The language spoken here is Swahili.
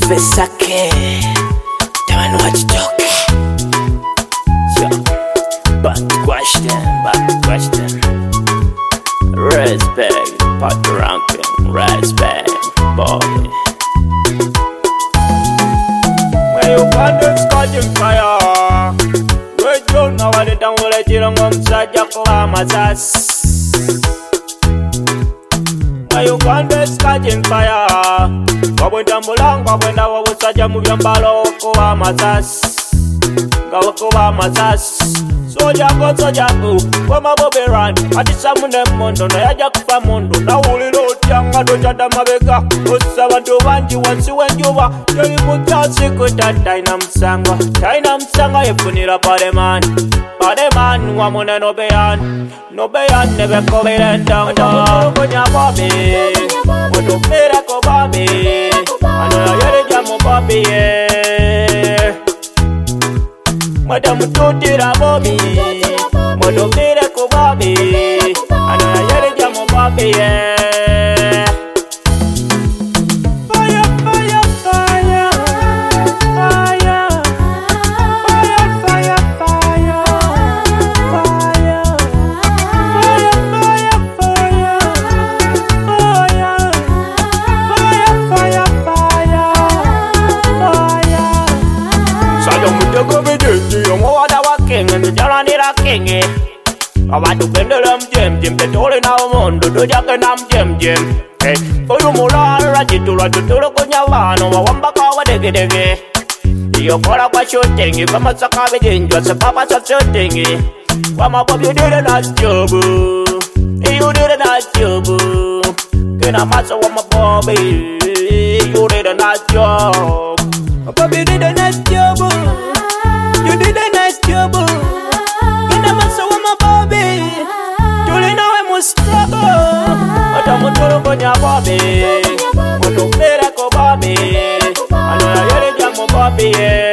Professor K. Don't know what you talking. So, back to question. Respect, part the ranking, respect, boy. When you find them scorching fire, we don't know what they done with it, you don't want to jack Amazas. When you find them scorching fire, wabwenda mulanga wabwenda wabusajja mu byambalo okuba amasasi soja go wama boberan atisa mune mondo na yaja kufa mondo na ulilo otyanga tojada mabega osa bantu bangi wansi wenjuba yoli mutasi kutataina msanga yefunira pademan wamune nobeyan nebekobere ndanga konya babi mutupire ko babi ano yere jamu babi Madam tutira babi mutupire ko babi ano yere jamu babi Abantu pendela mjem petole na omondo dojake na mjem oyu mulala jitula tutula kunyawano wawambaka wadegedege iyo kola kwa shooting pamasaka bejenjwa sepapa sa shooting wamabob you did a nice job kena masa wamabobi you did a nice job Bobby you did a nice job you did a nice job Mutulu konya babi, mutupire ko babi, ano yere jamu babi